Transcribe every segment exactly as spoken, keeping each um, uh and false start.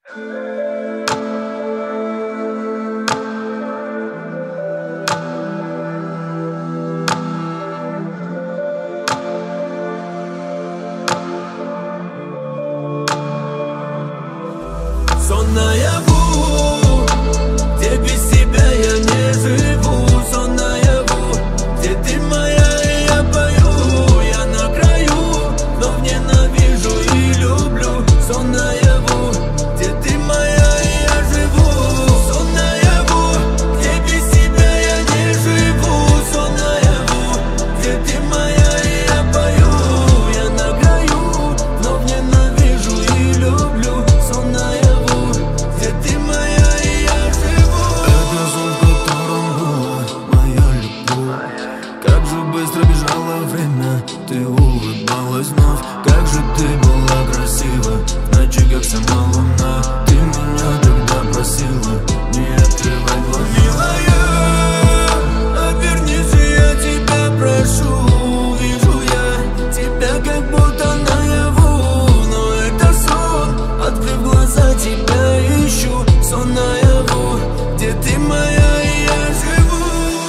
Сон наяву, где без тебя я не живу. Сон наяву, где ты моя и я пою. Я на краю, но ненавижу и люблю. Сон наяву, где ты моя и я живу. Сон наяву, где без тебя я не живу. Сон наяву, где ты моя и я пою. Я на краю, но ненавижу и люблю. Сон наяву, где ты моя и я живу. Это сон, в котором была моя любовь. Как же быстро бежало время, ты улыбалась вновь. Как же ты была красива, в ночи как сама луна. Ты меня тогда просила не открывать глаза. Милая, обернись, я тебя прошу. Вижу я тебя как будто наяву, но это сон. Открыв глаза, тебя ищу. Сон наяву, где ты моя и я живу.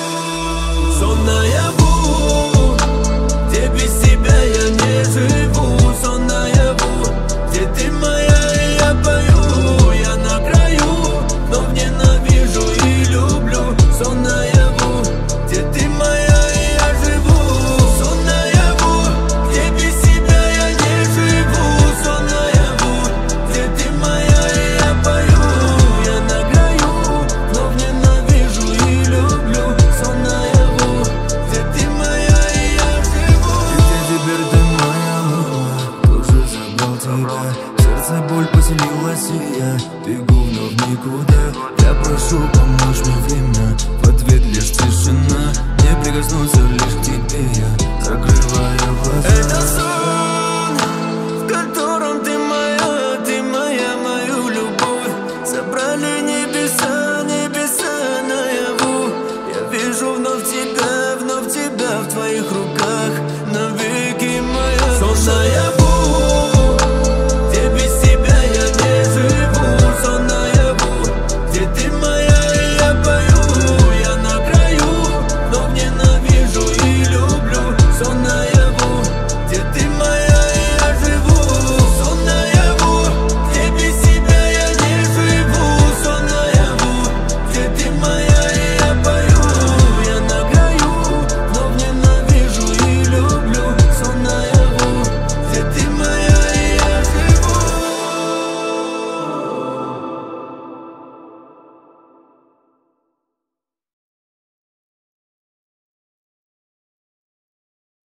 Сон наяву, где без тебя я не живу. Сон наяву, где ты моя и я пою. Я на краю, но ненавижу и люблю. Сон наяву, где ты моя и я живу. Сон наяву, где без тебя я не живу. Сон наяву, где ты моя и я пою. Я на краю, но ненавижу и люблю. Сон наяву, где ты моя и я живу. Где теперь ты моя мила, тоже забрал тебя. В сердце боль поселилась и я бегу вновь никуда. Я прошу, помочь мне время, в ответ лишь тишина. Не прикоснуться лишь к тебе я, закрываю глаза. Это сон.